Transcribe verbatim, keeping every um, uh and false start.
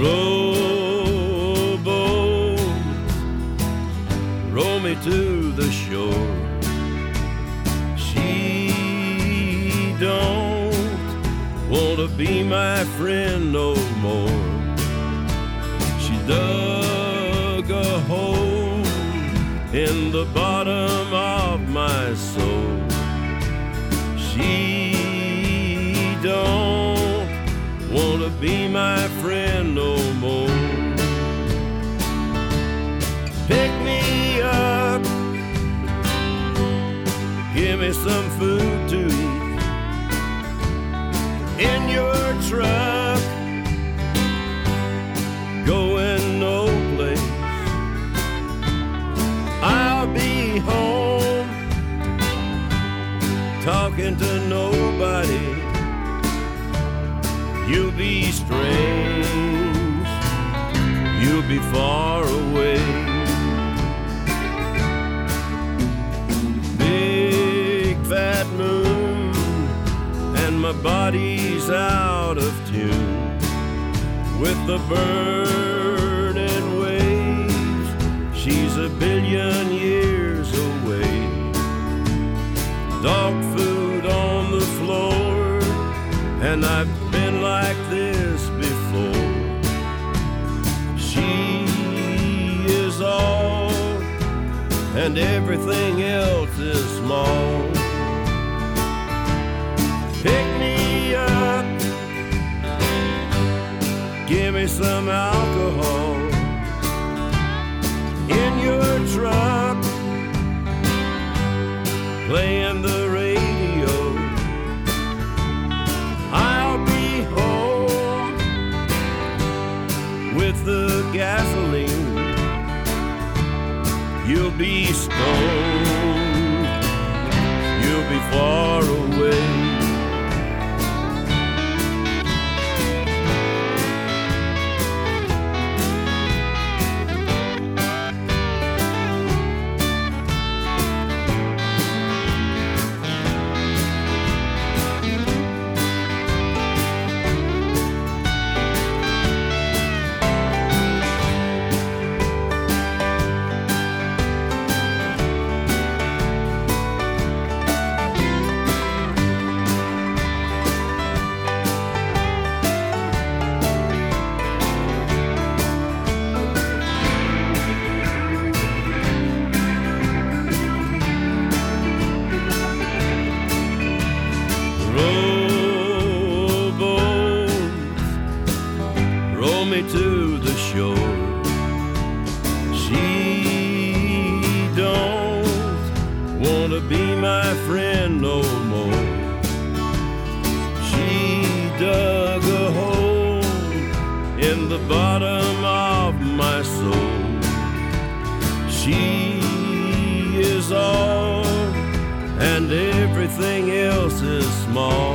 Rowboat, row me to the shore. She don't want to be my friend no more. She dug a hole in the bottom of my soul. She don't want to be my friend no more. Pick me up, give me some food to eat. In your truck, going no place. I'll be home, talking to nobody. You'll be strange, you'll be far away. Big fat moon, and my body's out of tune with the burning waves. She's a billion years away. Dog food on the floor, and I've been like this before. She is all, and everything else is small. Pick me up, give me some alcohol. In your truck, playing the radio. I'll be home with the gasoline. You'll be stoned, you'll be far away. Me to the shore. She don't want to be my friend no more. She dug a hole in the bottom of my soul. She is all, and everything else is small.